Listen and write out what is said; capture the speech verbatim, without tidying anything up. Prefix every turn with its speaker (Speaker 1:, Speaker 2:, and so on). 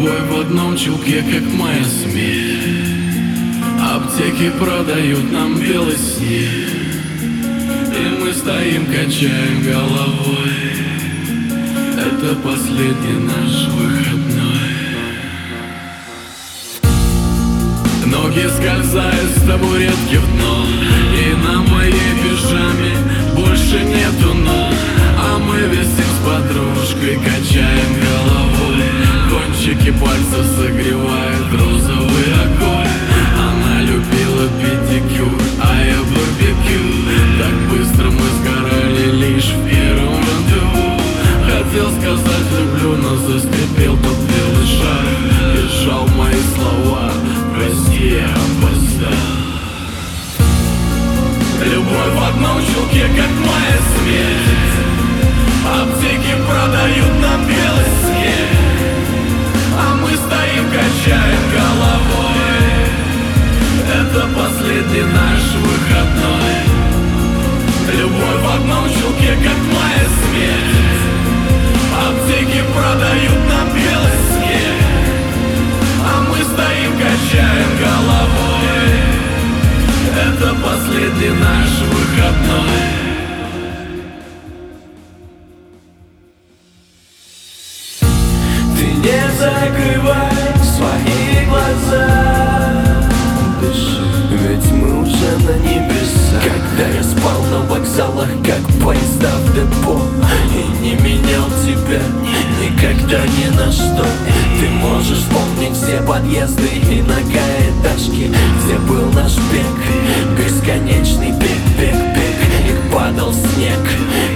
Speaker 1: Любовь в одном чулке, как моя смерть. Аптеки продают нам белый снег, и мы стоим, качаем головой. Это последний наш выходной. Ноги скользают с табуретки в дно, и на моей пижаме больше нету ног. А мы висим с подружкой, качаем головой. Кончики пальцев согревают розовый огонь. Она любила педикюр, а я барбекю. Так быстро мы сгорали лишь в первом рандеву. Хотел сказать люблю, но заскрипел тот белый шар и сжал мои слова. Прости, я опоздал. Любовь в одном чулке, как моя смерть. Аптеки продают нам белый снег, а мы стоим, качаем головой. Это последний наш выходной. Любовь в одном чулке, как моя смерть. Аптеки продают нам белый снег, а мы стоим, качаем головой. Это последний наш выходной.
Speaker 2: Ты не закрывай свои глаза, дыши, ведь мы уже на небесах. Когда я спал на вокзалах, как поезда в депо, и не менял тебя никогда ни на что. Ты можешь вспомнить все подъезды и многоэтажки, где был наш бег, бесконечный бег, бег, бег. И падал снег,